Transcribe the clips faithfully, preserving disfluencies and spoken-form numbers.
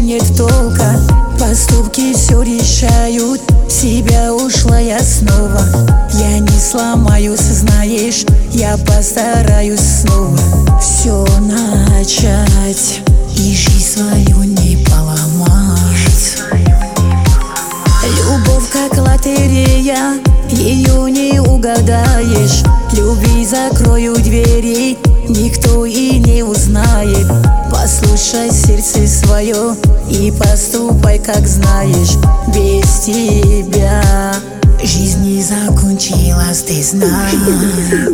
нет толка. Поступки все решают, в себя ушла я снова. Я не сломаюсь, знаешь, я постараюсь снова все начать и жизнь свою не поломать. Любовь как лотерея, ее не угадаешь. Любви закрою двери, никто и не узнает. Послушай сердце свое и поступай, как знаешь. Без тебя жизнь не закончилась, ты знаешь.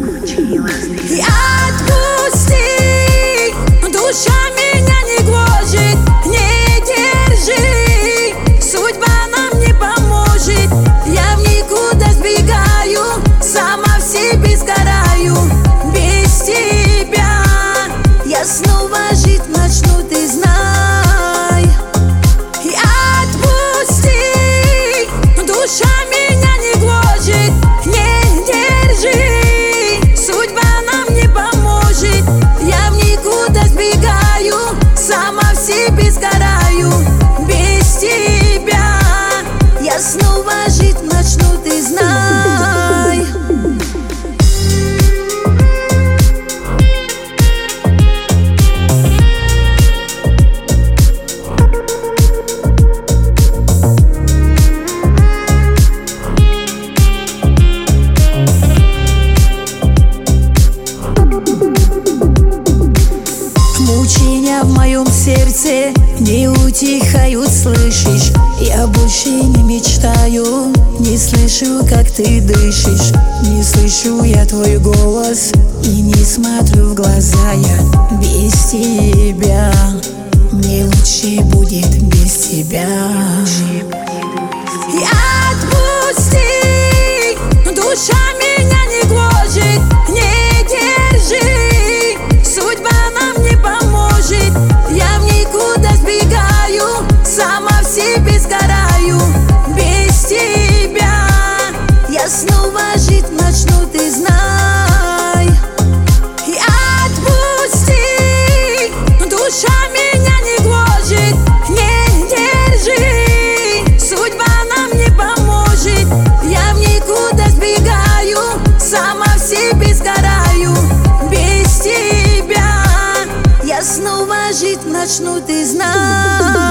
Отпусти, душа меня не гложет, не держи. Судьба нам не поможет, я в никуда сбегаю, сама в себе сгораю. Без тебя я снова жить начну, ты знай. Отпусти, душа меня не гложет, не держи. Судьба нам не поможет, я в никуда сбегаю, сама в себе сгораю. Без тебя я снова жить начну, ты знай. Мучения в моем сердце не утихают, слышишь? Я больше не мечтаю, не слышу, как ты дышишь. Не слышу я твой голос и не смотрю в глаза я. Без тебя мне лучше будет без тебя. Отпусти, душа меня не гложет, не держи. Судьба нам не поможет, я в никуда сбегаю, сама в себе сгораю. Без тебя я снова жить начну, ты знай. Отпусти, душа меня не гложет, не держи. Судьба нам не поможет, я в никуда сбегаю, сама в себе сгораю. Без тебя я снова жить начну, ты знаешь.